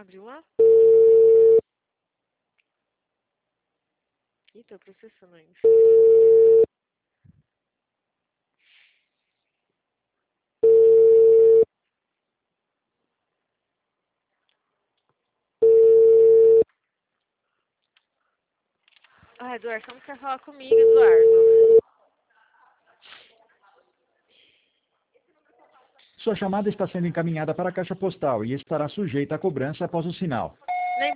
Abriu lá? Ih, tô processando ainda. Ah, Eduardo, você não quer falar comigo, Eduardo? Sua chamada está sendo encaminhada para a caixa postal e estará sujeita a cobrança após o sinal.